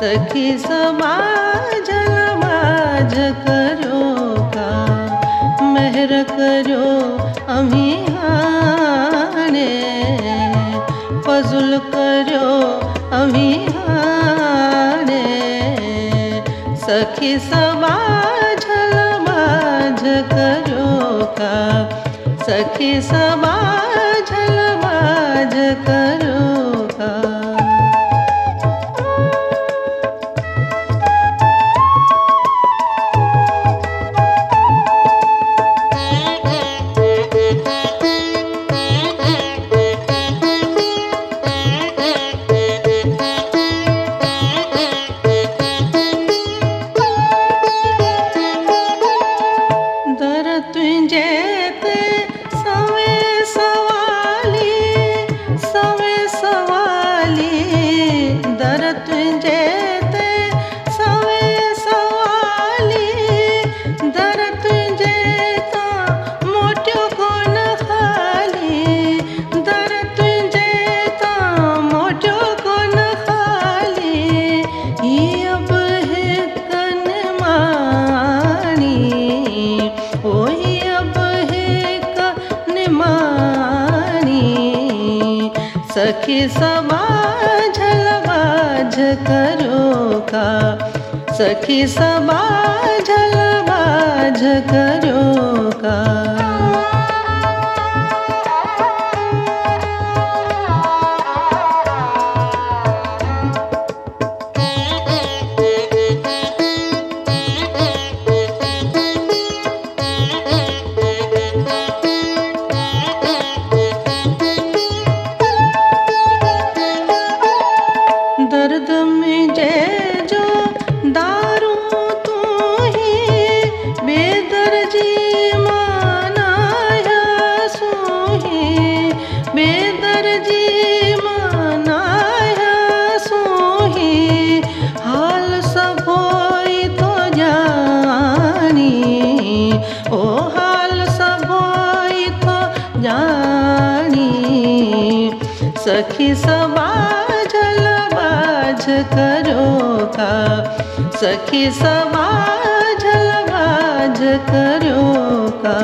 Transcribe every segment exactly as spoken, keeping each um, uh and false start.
सखी समाजल माझ करो का मेहर करो अमिहाने फजुल करो अमिहाने सखी समाजल माझ करो का सखी समाजल माझ करो का। सखी समाजल माझ करो का सखी समाजल माझ करो का। दर्द में जय जो दारू तू ही बेदर्जी मानाया सूही बेदर्जी मानाया सूही हाल सब होई तो जानी ओ हाल सब होई तो जानी सखी समाजल माझ करो का सखी समाजल माझ करो का।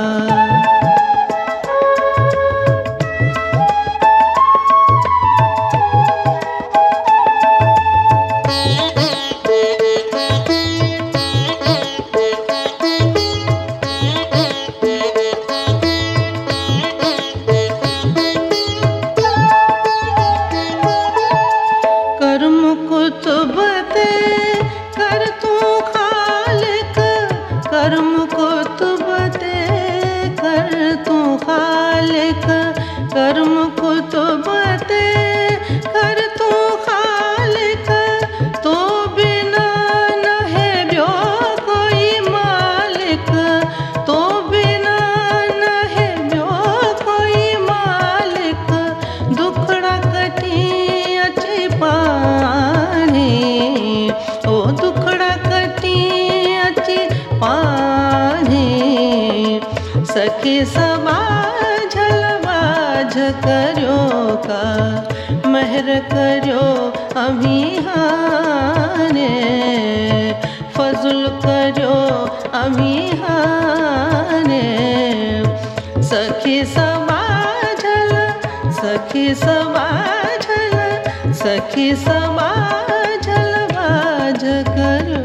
कुतुबते कर तू खालिक कर्म कुतुबते कर तू खालिक कर्म कुतुबते कर तू खालिक तो बिना न है ब्यो कोई मालिक तो बिना न है ब्यो कोई मालिक दुखड़ा कटी अची पा ओ दुखड़ा कटी अची पानी सखी समाजल माझ करो का मेहर करो अमिहाने फजुल करो अमिहाने सखी समाजल सखी समाजल सखी समाजल माझ करो।